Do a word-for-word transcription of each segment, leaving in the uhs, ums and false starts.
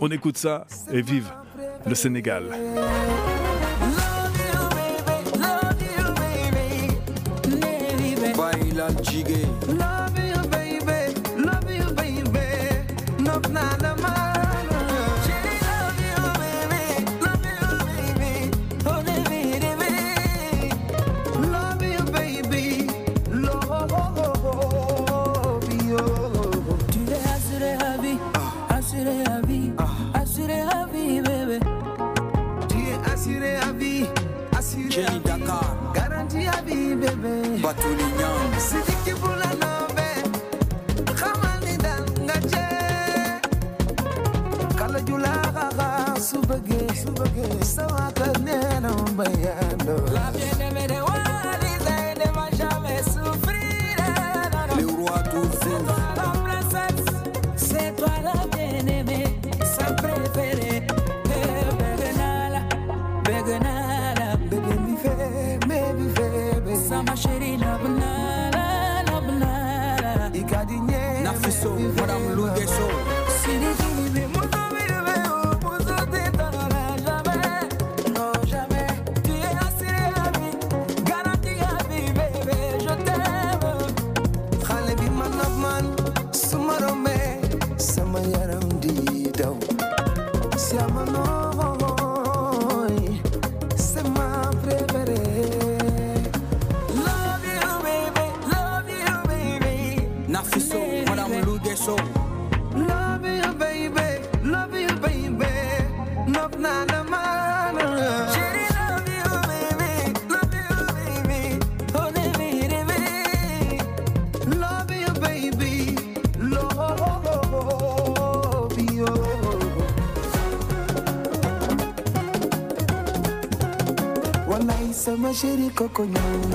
On écoute ça et vive le Sénégal. Sama chéri koko nyama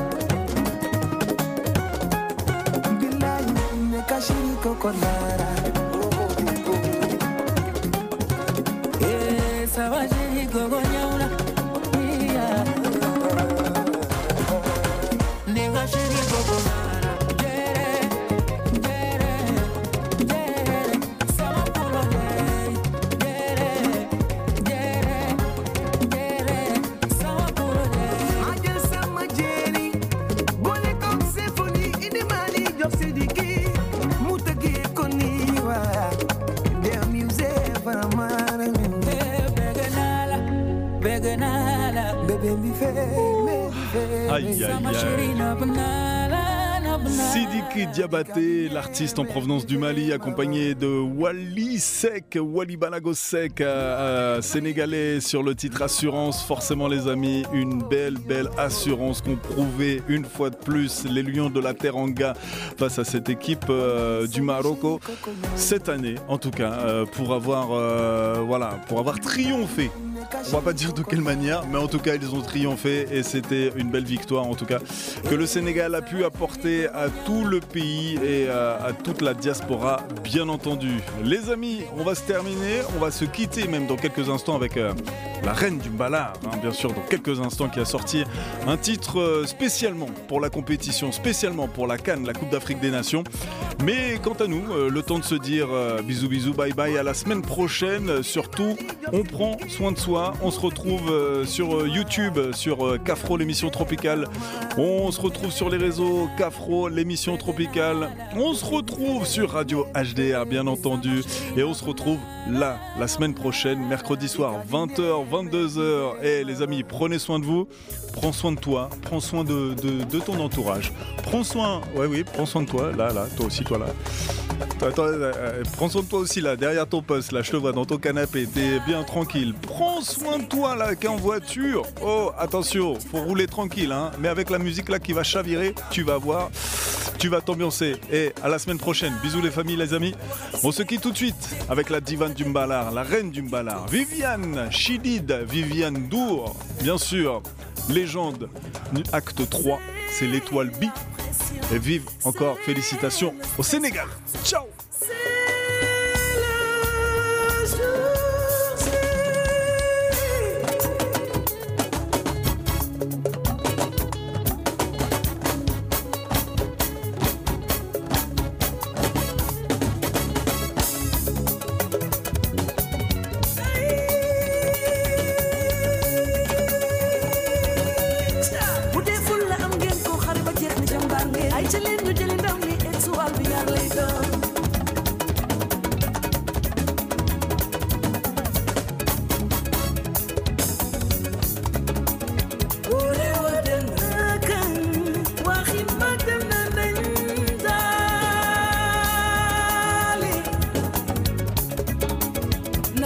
Bilayi neka chéri koko nara Eh, sama chéri koko nyama Neka chéri koko nara Aïe, aïe, aïe. Sidiki Diabaté, l'artiste en provenance du Mali, accompagné de Wally Seck, Wally Balago Seck, euh, euh, sénégalais sur le titre Assurance. Forcément les amis, une belle, belle assurance qu'ont prouvé une fois de plus les Lions de la Teranga face à cette équipe euh, du Maroc cette année, en tout cas, euh, pour avoir, euh, voilà, pour avoir triomphé. On va pas dire de quelle manière, mais en tout cas ils ont triomphé et c'était une belle victoire en tout cas que le Sénégal a pu apporter à tout le pays et à, à toute la diaspora bien entendu. Les amis, on va se terminer, on va se quitter même dans quelques instants avec euh, la reine du Mbalard, hein, bien sûr dans quelques instants qui a sorti un titre euh, spécialement pour la compétition, spécialement pour la CAN, la Coupe d'Afrique des Nations. Mais quant à nous, euh, le temps de se dire euh, bisous bisous, bye bye, à la semaine prochaine. Surtout, on prend soin de soi. On se retrouve euh, sur euh, YouTube, sur euh, Cafro, l'émission tropicale. On se retrouve sur les réseaux Cafro, l'émission tropicale. On se retrouve sur Radio H D R, bien entendu. Et on se retrouve là, la semaine prochaine, mercredi soir, vingt heures, vingt-deux heures. Et les amis, prenez soin de vous. Prends soin de toi. Prends soin de, de, de ton entourage. Prends soin, ouais, oui, prends soin de toi. Là, là, toi aussi, toi là. Attends, euh, prends soin de toi aussi là, derrière ton poste, là, je te vois dans ton canapé, t'es bien tranquille. Prends soin de toi là, qu'en voiture. Oh, attention, faut rouler tranquille, hein. Mais avec la musique là qui va chavirer, tu vas voir, tu vas t'ambiancer. Et à la semaine prochaine. Bisous les familles, les amis. On se quitte tout de suite avec la divane du Mbalard, la reine du Mbalard, Viviane Chidid, Viviane Dour, bien sûr, légende. Acte trois, c'est l'étoile B. Et vive encore, félicitations au Sénégal. Ciao.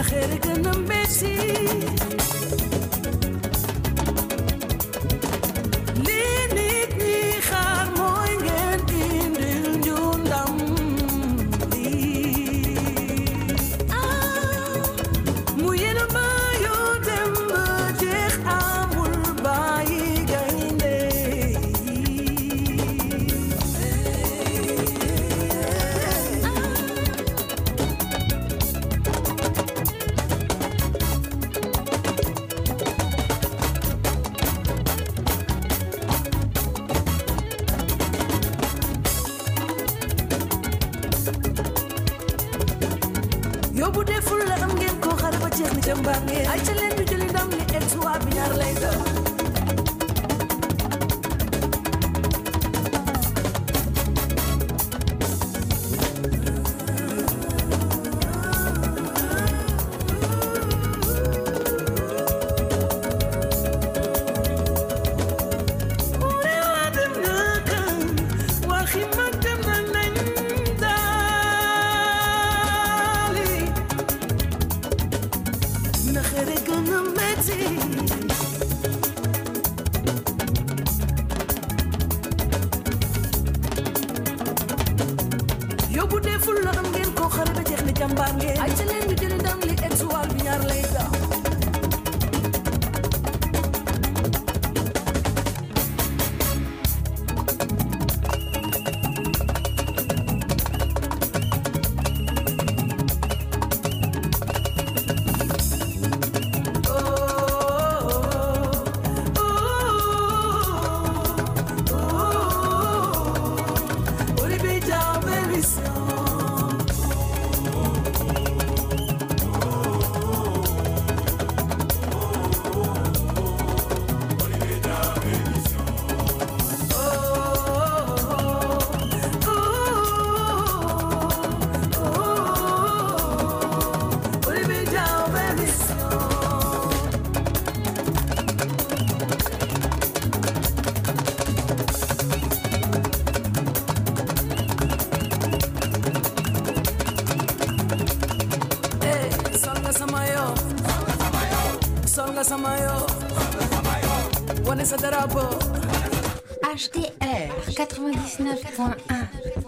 H D R quatre-vingt-dix-neuf point un.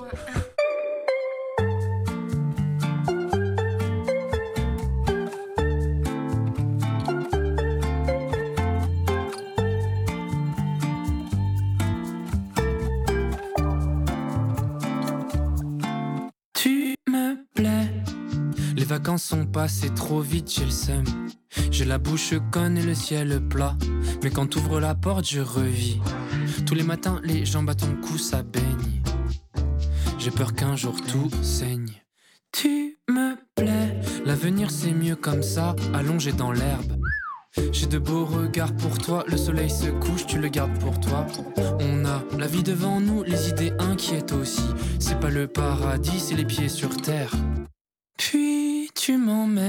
Tu me plais. Les vacances sont passées trop vite, j'ai le seum. J'ai la bouche conne et le ciel plat. Mais quand t'ouvres la porte, je revis. Tous les matins, les jambes à ton cou, ça baigne. J'ai peur qu'un jour tout saigne. Tu me plais. L'avenir c'est mieux comme ça, allongé dans l'herbe. J'ai de beaux regards pour toi. Le soleil se couche, tu le gardes pour toi. On a la vie devant nous, les idées inquiètes aussi. C'est pas le paradis, c'est les pieds sur terre. Puis tu m'emmerdes,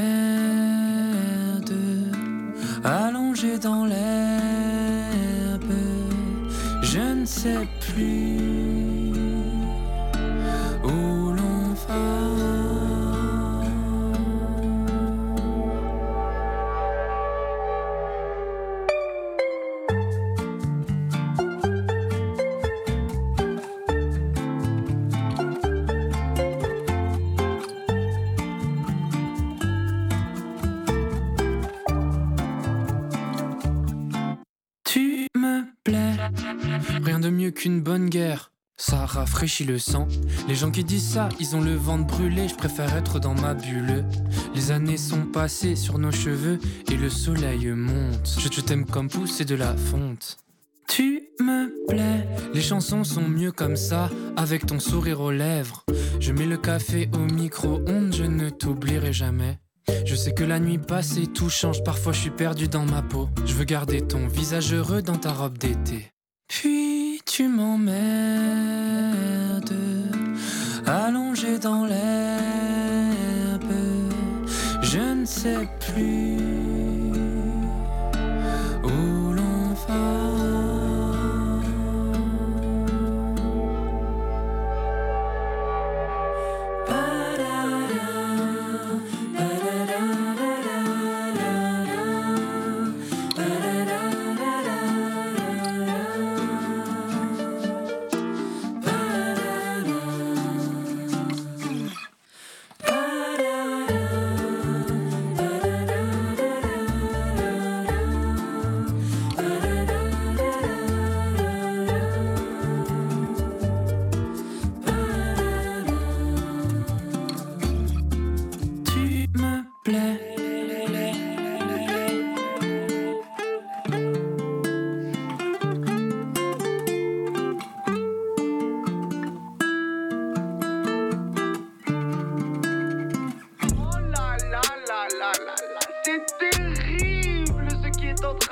allongé dans l'herbe. Je ne sais plus où l'on va. Rien de mieux qu'une bonne guerre, ça rafraîchit le sang. Les gens qui disent ça, ils ont le ventre brûlé. Je préfère être dans ma bulle. Les années sont passées sur nos cheveux et le soleil monte. Je, je t'aime comme pousser de la fonte. Tu me plais. Les chansons sont mieux comme ça, avec ton sourire aux lèvres. Je mets le café au micro-ondes, je ne t'oublierai jamais. Je sais que la nuit passe et tout change, parfois je suis perdu dans ma peau. Je veux garder ton visage heureux dans ta robe d'été. Puis tu m'emmerdes, allongé dans l'herbe. Je ne sais plus où l'on va.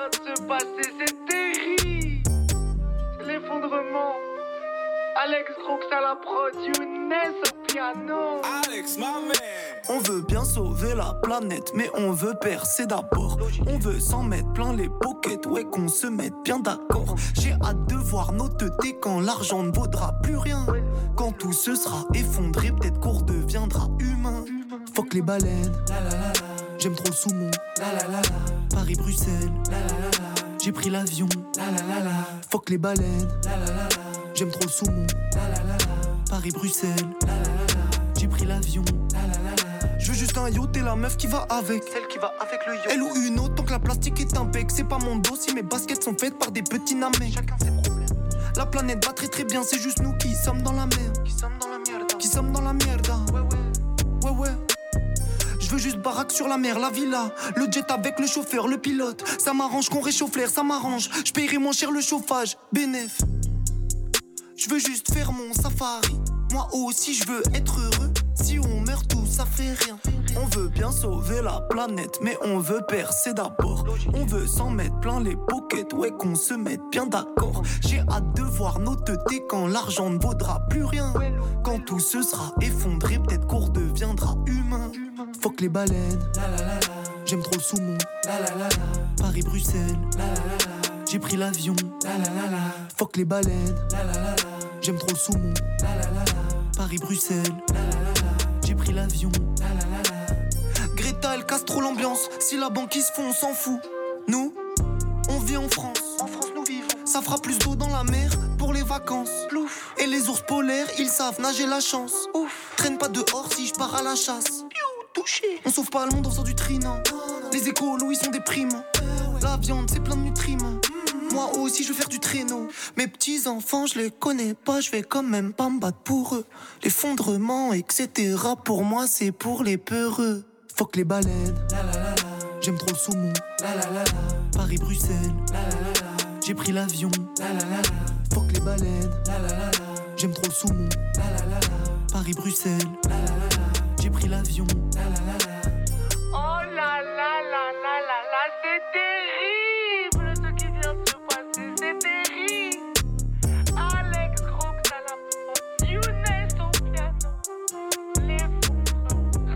train de se passer, c'est terrible. C'est l'effondrement. Alex Grox à la prod, Younes au piano. Alex, ma mère. On veut bien sauver la planète, mais on veut percer d'abord. On veut s'en mettre plein les pockets, ouais qu'on se mette bien d'accord. J'ai hâte de voir nos teutés quand l'argent ne vaudra plus rien. Quand tout se sera effondré, peut-être qu'on redeviendra humain. Fuck les baleines, j'aime trop le saumon. Paris-Bruxelles, j'ai pris l'avion. Fuck les baleines, j'aime trop le saumon. Paris-Bruxelles, j'ai pris l'avion. Je veux juste un yacht et la meuf qui va avec. Celle qui va avec le yacht. Elle ou une autre, tant que la plastique est impec. C'est pas mon dos si mes baskets sont faites par des petits namés. Chacun ses problèmes. La planète va très très bien, c'est juste nous qui sommes dans la merde. Qui sommes dans la merde. Qui sommes dans la merde. Ouais, ouais. Ouais, ouais. Je veux juste baraque sur la mer, la villa. Le jet avec le chauffeur, le pilote. Ça m'arrange qu'on réchauffe l'air, ça m'arrange. Je paierai moins cher le chauffage, bénéf. Je veux juste faire mon safari. Moi aussi je veux être heureux. Si on meurt tous ça fait rien. On veut bien sauver la planète, mais on veut percer d'abord. On veut s'en mettre plein les pockets, ouais qu'on se mette bien d'accord. J'ai hâte de voir nos teutés quand l'argent ne vaudra plus rien. Quand tout se sera effondré, peut-être qu'on redeviendra humain. Fuck les baleines, j'aime trop le saumon. Paris-Bruxelles, j'ai pris l'avion. Fuck les baleines, j'aime trop le saumon. Paris-Bruxelles, j'ai pris l'avion. Greta, elle casse trop l'ambiance. Si la banquise fond, on s'en fout. Nous, on vit en France. En France, nous vivons. Ça fera plus d'eau dans la mer pour les vacances. Plouf. Et les ours polaires, ils savent nager la chance. Ouf. Traîne pas dehors si je pars à la chasse. Piou, touché. On sauve pas le monde en faisant du trinant. Les écolos, ils sont des primes. La viande, c'est plein de nutriments. Moi aussi, je veux faire du traîneau. Mes petits enfants, je les connais pas. Je vais quand même pas me battre pour eux. L'effondrement, et cetera. Pour moi, c'est pour les peureux. Fuck les baleines, j'aime trop le saumon. Paris-Bruxelles, j'ai pris l'avion. Fuck les baleines, j'aime trop le saumon. Paris-Bruxelles, j'ai pris l'avion. Oh là là là là là là, c'est terrible ce qui vient de se passer, c'est terrible. Alex Grox à la prod, Younes au piano, l'effondrement.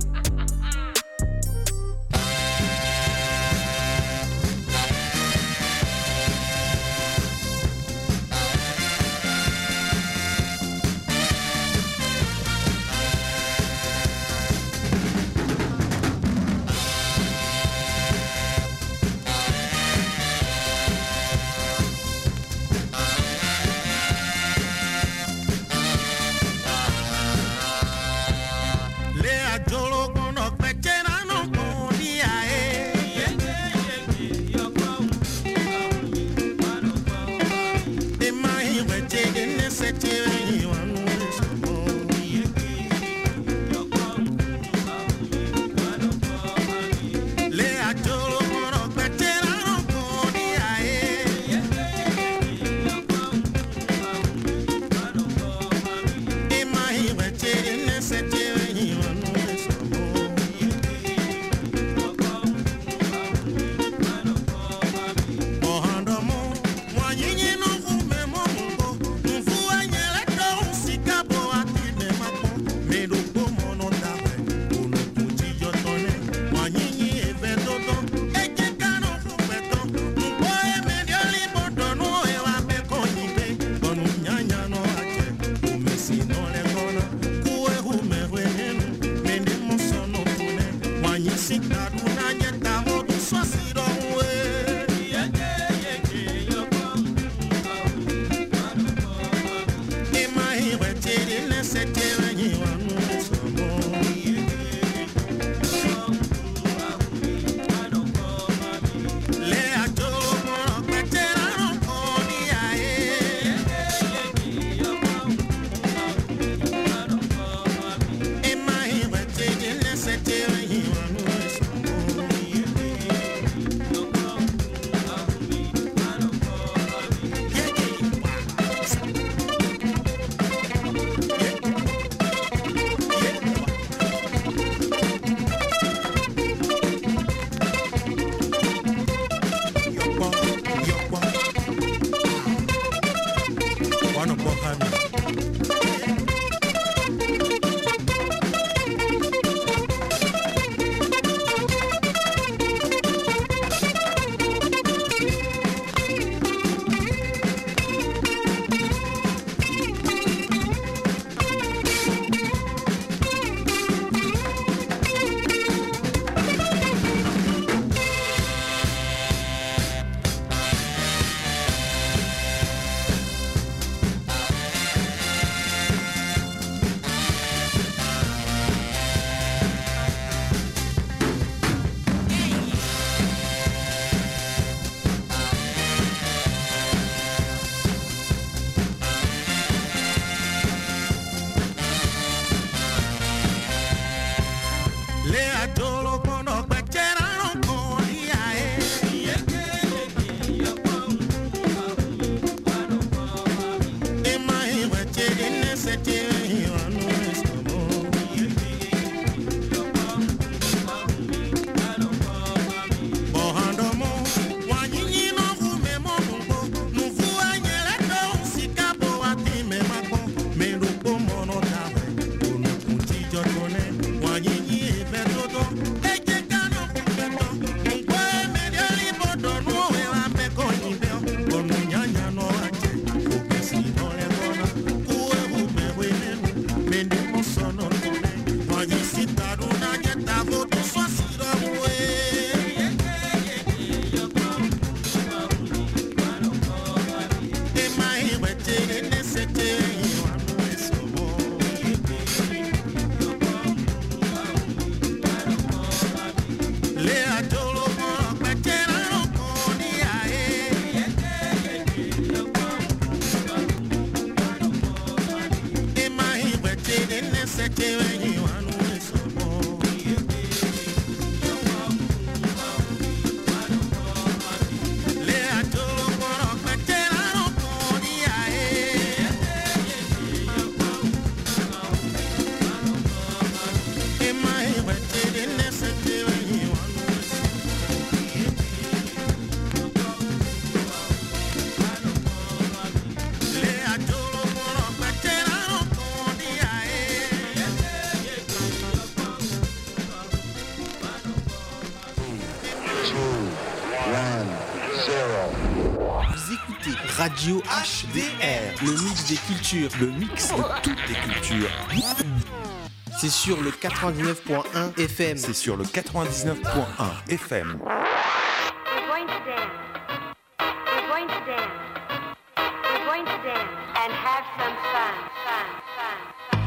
Radio H D R, le mix des cultures, le mix de toutes les cultures. C'est sur le quatre-vingt-dix-neuf point un F M. C'est sur le quatre-vingt-dix-neuf point un F M. We're going to dance. We're going to dance. We're going to dance and have some fun, fun, fun.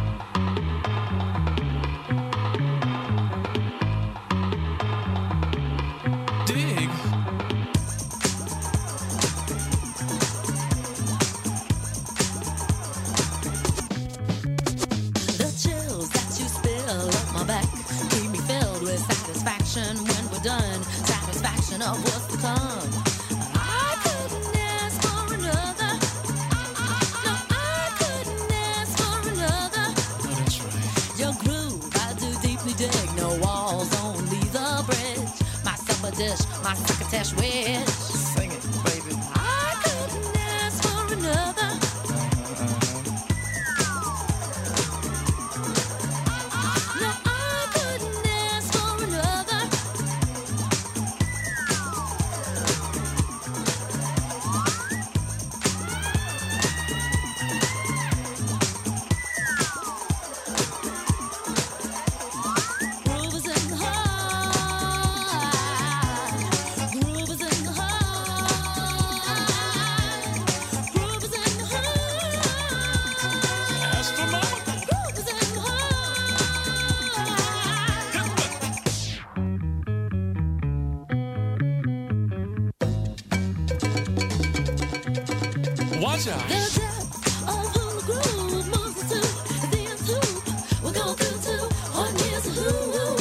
When we're done, satisfaction of what's to come. I couldn't ask for another. No, I couldn't ask for another. Oh, that's right. Your groove, I do deeply dig. No walls, only the bridge. My supper dish, my crocketesh wish. Sing it, baby. I couldn't ask for another. No, I couldn't ask for another. Watch out. The depth of who the groove moves to, the hoop will go through to, on here's a who.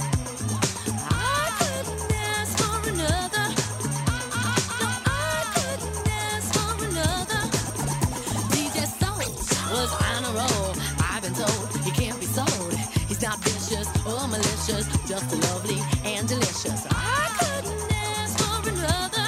I couldn't ask for another. No, I couldn't ask for another. D J Soul was on a roll. I've been told he can't be sold. He's not vicious or malicious, just lovely and delicious. I couldn't ask for another.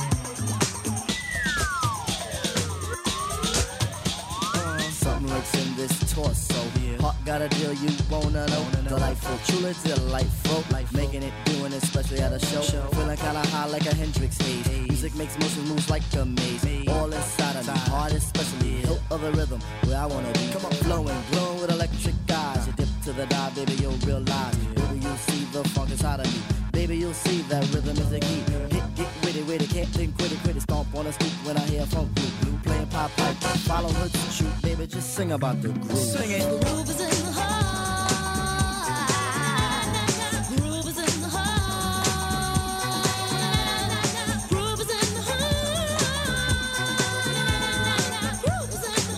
In this torso, heart got a deal you wanna know. Delightful, truly delightful, making it, doing it, especially at a show. Feeling kinda high like a Hendrix haze. Music makes motion moves like a maze. All inside of me, heart especially, hilt of the rhythm, where I wanna be. Come on, flowing, glowing with electric eyes. You dip to the dive, baby, you'll realize. Baby, you'll see the funk inside of me. Baby, you'll see that rhythm is the key. Get, get witty, witty, can't think, quit it, quit it. Stomp on a scoop when I hear funk group. Playing pop pipe, follow her to shoot. Baby, just sing about the groove. Sing it. The groove is in the heart. Groove is in the heart. Groove is in the heart. Groove is in the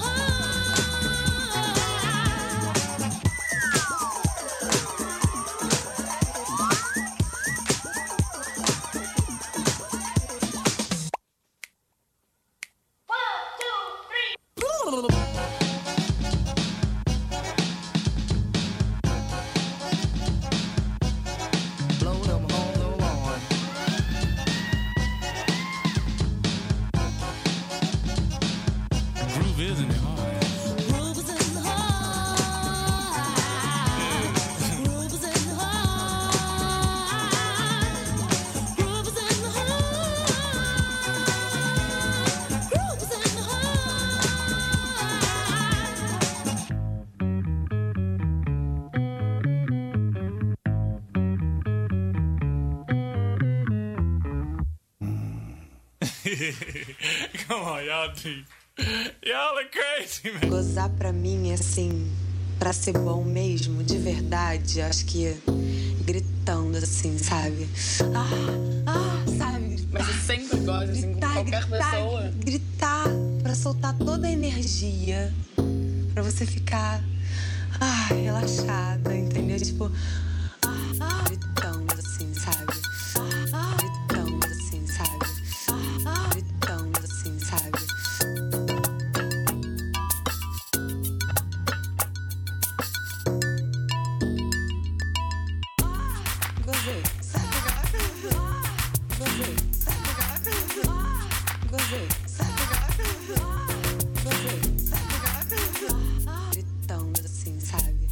Come on, y'all deep. Y'all are crazy, man. Gozar pra mim é assim, pra ser bom mesmo, de verdade, acho que gritando assim, sabe? Ah, ah, sabe? Mas você sempre gosta, assim, com qualquer gritar, pessoa? Gritar pra soltar toda a energia, pra você ficar ah, relaxada, entendeu? Tipo, ah, ah, gritando assim, sabe? Ah, gritando assim, sabe? Ah, gritando assim, sabe? Gozei, sabe? Gozei, sabe? Gozei, sabe? Gozei, sabe? Gritando assim, sabe?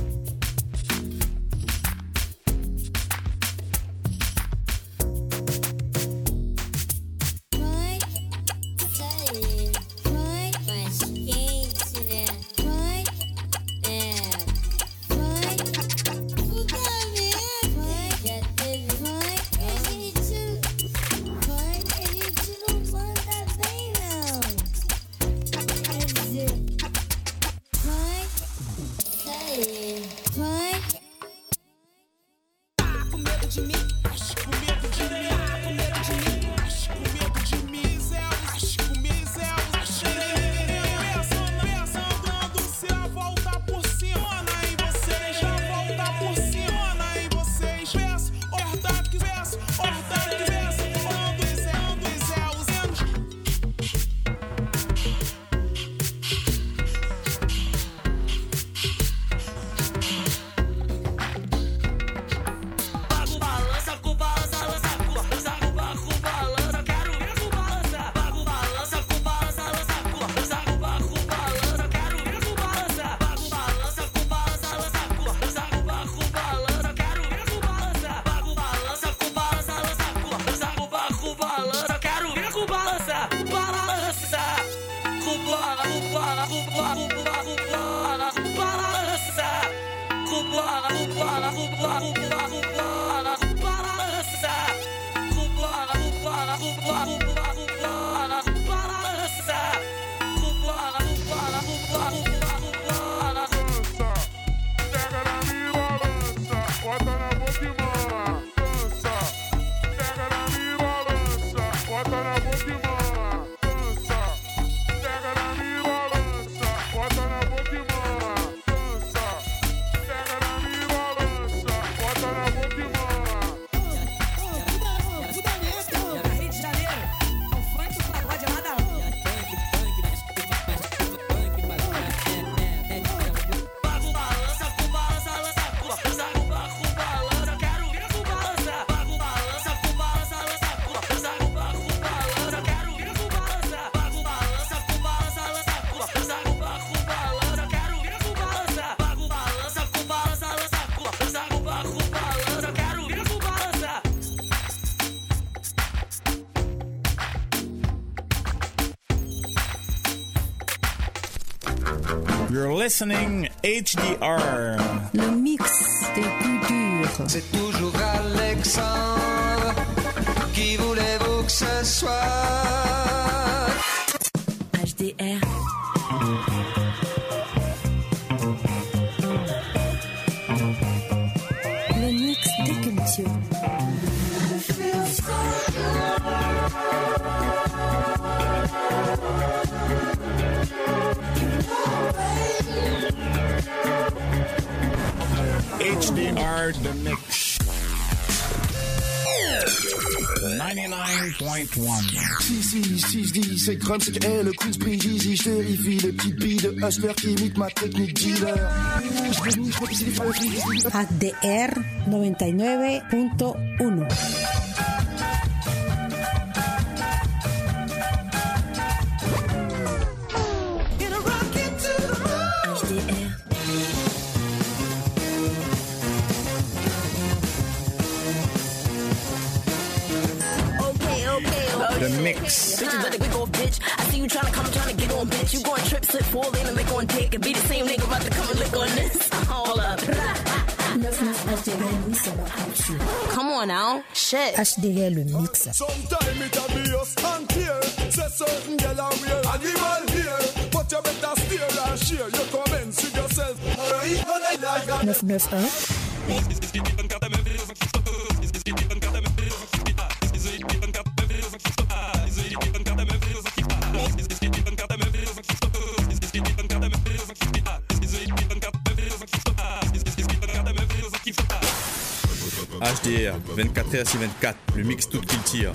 Vai, sair, vai, mais quente, né? Vai, é, vai, puta merda, vai, já teve, vai, a gente, vai, a gente não manda bem, não. Quer dizer, vai, sair, vai. Com medo de mim, com medo de mim, com medo de mim, com medo de mim, Zé, com medo Zé, pensando, pensando se a volta por cima em vocês, já volta por cima em vocês, peço, ordem que peço, ordem que peço, ando e Zé, ando e Zé, os anos. Bago balança com balança, lança com lança com bago balança, quero ver com balança. Bago balança com balança, lança com lança com bago balança, quero ver com balança. Bago balança com balança, lança com lança com bago balança, quero ver com balança. Bago balança com balança, lança com lança com bago balança, quero ver com balança. Balança com bala, com bala, com bala, com bala, com bala, com balança. Com bala, com bala, com bala, com bala, com bala, com balança. Com bala, com bala, com bala, com bala, com bala, com balança. Com bala, com bala, com bala, com bala, com bala. Pega na minha balança, bota na boca e mama. Dança, pega na minha balança, bota na boca e mama. Dança, pega na minha balança, bota na boca e mama. Dança, pega na minha balança, bota na boca e mama. Rio de Janeiro, o funk, o pagode lá da rua. Bago balança com balança, lança com lança com bago balança, quero ver com balança. Bago balança com balança, lança com lança com bago balança, quero ver com balança. Bago balança com balança, lança com lança com bago balança, quero ver com balança. Bago balança com balança, lança com lança com bago balança, quero ver com balança. You're listening H D R. Le mix des plus durs. C'est toujours Alexandre. Qui voulez-vous que ce soit? H D R. Le mix des cultures. H D R The Mix. ninety-nine point one. Si, si, si, je dis, c'est crème, c'est qu'elle, le Queen's Breezy, je vérifie les petites billes de hustler qui imitent ma technique dealer. H D R noventa y nueve punto uno. The Mix. Bitches better quick off, bitch. I see you tryna come, tryna get on, bitch. You going trip, slip, fall in and lick on dick. And be the same nigga about to come and lick on this. Hold up. Come on now. Shit. H D R le mix. Sometime it a be us and tear. Say certain girl are real animal here. But you better steer and share your comments with yourself. neuf neuf un. H D R, vingt-quatre heures sur vingt-quatre, le mix toute culture.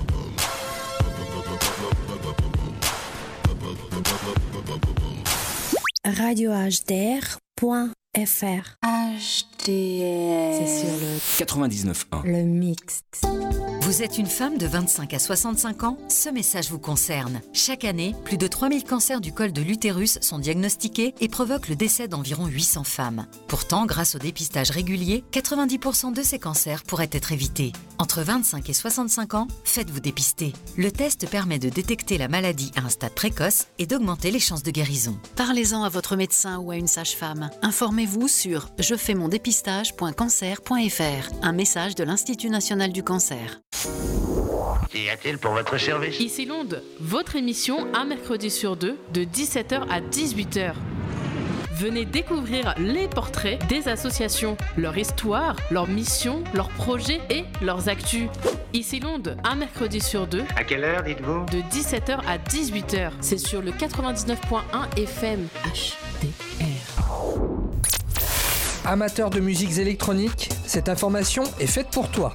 radio h d r point f r. H D R. C'est sur le quatre-vingt-dix-neuf point un. Le mix. Vous êtes une femme de vingt-cinq à soixante-cinq ans? Ce message vous concerne. Chaque année, plus de trois mille cancers du col de l'utérus sont diagnostiqués et provoquent le décès d'environ huit cents femmes. Pourtant, grâce au dépistage régulier, quatre-vingt-dix pour cent de ces cancers pourraient être évités. Entre vingt-cinq et soixante-cinq ans, faites-vous dépister. Le test permet de détecter la maladie à un stade précoce et d'augmenter les chances de guérison. Parlez-en à votre médecin ou à une sage-femme. Informez-vous sur je fais mon dépistage point cancer point f r. Un message de l'Institut national du cancer. Qu'y a-t-il pour votre service? Ici Londres, votre émission un mercredi sur deux de dix-sept heures à dix-huit heures. Venez découvrir les portraits des associations, leur histoire, leur mission, leurs projets et leurs actus. Ici Londres, un mercredi sur deux. À quelle heure, dites-vous? De dix-sept heures à dix-huit heures. C'est sur le quatre-vingt-dix-neuf point un F M. H D R. Amateur de musiques électroniques, cette information est faite pour toi.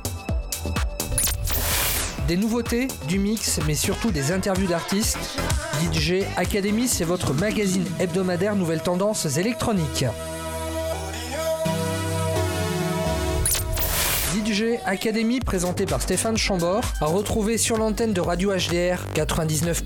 Des nouveautés, du mix, mais surtout des interviews d'artistes. D J Academy, c'est votre magazine hebdomadaire nouvelles tendances électroniques. D J Academy, présenté par Stéphane Chambord, à retrouver sur l'antenne de Radio H D R quatre-vingt-dix-neuf